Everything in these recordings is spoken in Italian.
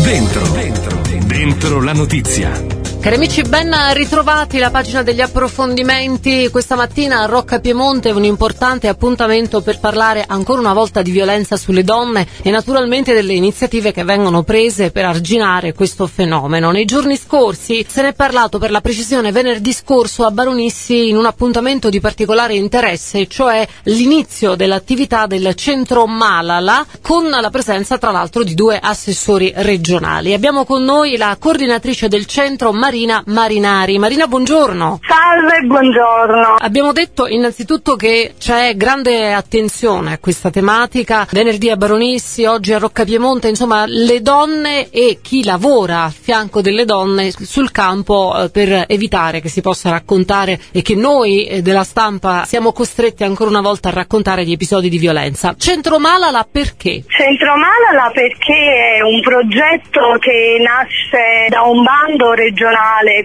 Dentro la notizia. Cari amici, ben ritrovati la pagina degli approfondimenti. Questa mattina a Rocca Piemonte un importante appuntamento per parlare ancora una volta di violenza sulle donne e naturalmente delle iniziative che vengono prese per arginare questo fenomeno. Nei giorni scorsi se ne è parlato, per la precisione venerdì scorso, a Baronissi in un appuntamento di particolare interesse, cioè l'inizio dell'attività del centro Malala, con la presenza tra l'altro di 2 assessori regionali. Abbiamo con noi la coordinatrice del centro, Marina Marinari. Marina, buongiorno. Salve, buongiorno. Abbiamo detto innanzitutto che c'è grande attenzione a questa tematica. Venerdì a Baronissi, oggi a Rocca Piemonte, insomma le donne e chi lavora a fianco delle donne sul campo per evitare che si possa raccontare e che noi della stampa siamo costretti ancora una volta a raccontare gli episodi di violenza. Centro Malala perché? Centro Malala perché è un progetto che nasce da un bando regionale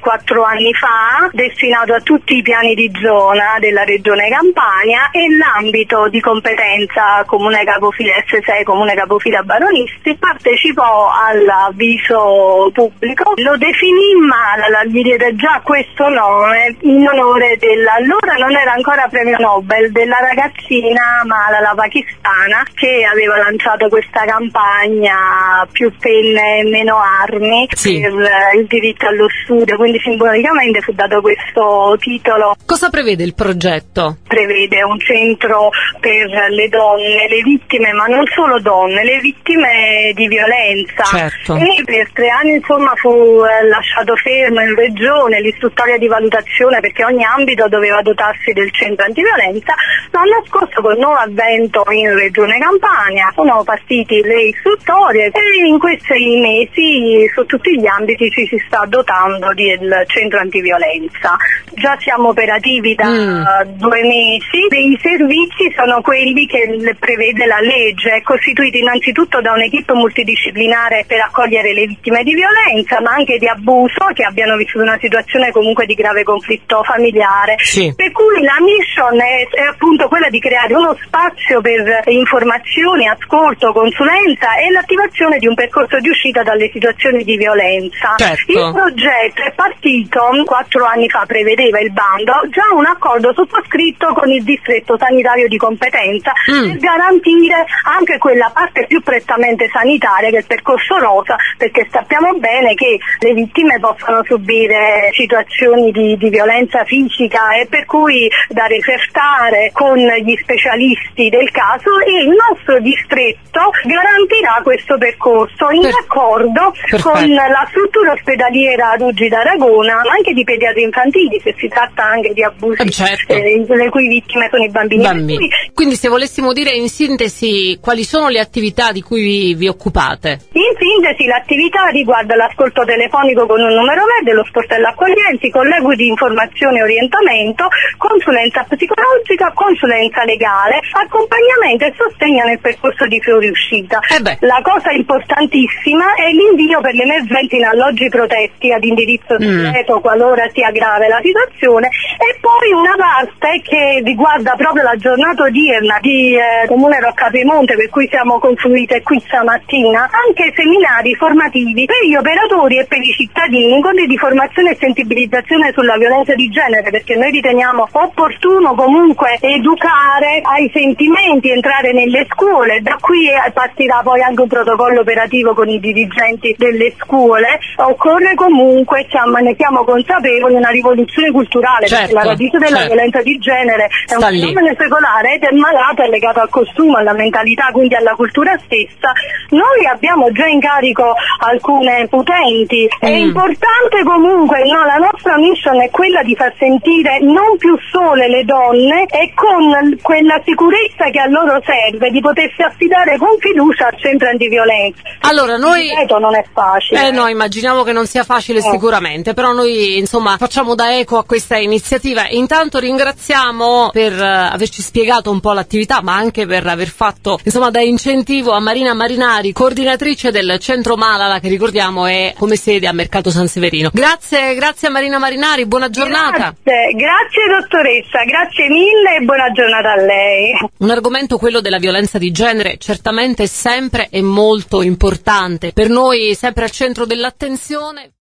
4 anni fa, destinato a tutti i piani di zona della regione Campania, e l'ambito di competenza Comune Capofila S6, Comune Capofila Baronissi, partecipò all'avviso pubblico. Lo definì Malala, gli diede già questo nome in onore allora non era ancora premio Nobel, della ragazzina Malala pakistana, che aveva lanciato questa campagna più penne e meno armi, sì, per il diritto allo studio, quindi simbolicamente fu dato questo titolo. Cosa prevede il progetto? Prevede un centro per le donne, le vittime, ma non solo donne, le vittime di violenza. Certo. E per 3 anni insomma fu lasciato fermo in regione l'istruttoria di valutazione, perché ogni ambito doveva dotarsi del centro antiviolenza. L'anno scorso, col nuovo avvento in regione Campania, sono partiti le istruttorie e in questi mesi su tutti gli ambiti ci si sta dotando del centro antiviolenza. Già siamo operativi da 2 mesi. I servizi sono quelli che prevede la legge, è costituito innanzitutto da un'equipe multidisciplinare per accogliere le vittime di violenza, ma anche di abuso, che abbiano vissuto una situazione comunque di grave conflitto familiare. Sì. Per cui la mission è appunto quella di creare uno spazio per informazioni, ascolto, consulenza e l'attivazione di un percorso di uscita dalle situazioni di violenza. Certo. Il progetto è partito 4 anni fa, prevedeva il bando già un accordo sottoscritto con il distretto sanitario di competenza per garantire anche quella parte più prettamente sanitaria, che è il percorso rosa, perché sappiamo bene che le vittime possono subire situazioni di violenza fisica, e per cui da refertare con gli specialisti del caso, e il nostro distretto garantirà questo percorso in accordo con la struttura ospedaliera Ruggì d'Aragona, ma anche di pediatri infantili, se si tratta anche di abusi, certo, le cui vittime sono i bambini. Quindi se volessimo dire in sintesi quali sono le attività di cui vi occupate? In sintesi l'attività riguarda l'ascolto telefonico con un numero verde, lo sportello accoglienza, colleghi di informazione e orientamento, consulenza psicologica, consulenza legale, accompagnamento e sostegno nel percorso di fuoriuscita. La cosa importantissima è l'invio per le emergenze in alloggi protetti ad indirizzo segreto qualora sia grave la situazione, e poi una parte che riguarda proprio la giornata odierna di Comune Rocca Piemonte, per cui siamo confluite qui stamattina, anche seminari formativi per gli operatori e per i cittadini, incontri di formazione e sensibilizzazione sulla violenza di genere, perché noi riteniamo opportuno comunque educare ai sentimenti, entrare nelle scuole. Da qui partirà poi anche un protocollo operativo con i dirigenti delle scuole. Occorre comunque, ne siamo consapevoli, una rivoluzione culturale, certo, perché la radice della violenza di genere è un fenomeno secolare ed è malato, è legato al costume, alla mentalità, quindi alla cultura stessa. Noi abbiamo già in carico alcune utenti. È importante comunque, la nostra mission è quella di far sentire non più sole le donne, e con quella sicurezza che a loro serve, di potersi affidare con fiducia al centro antiviolenza. Allora noi non è facile. No, immaginiamo che non sia facile sicuramente, però noi insomma facciamo da eco a questa iniziativa. Intanto ringraziamo per averci spiegato un po' l'attività, ma anche per aver fatto insomma da incentivo a Marina Marinari, coordinatrice del Centro Malala, che ricordiamo è come sede a Mercato San Severino. Grazie a Marina Marinari, buona giornata. Grazie dottoressa, grazie mille e buona giornata a lei. Un argomento, quello della violenza di genere, certamente sempre e molto importante, per noi sempre al centro dell'attenzione.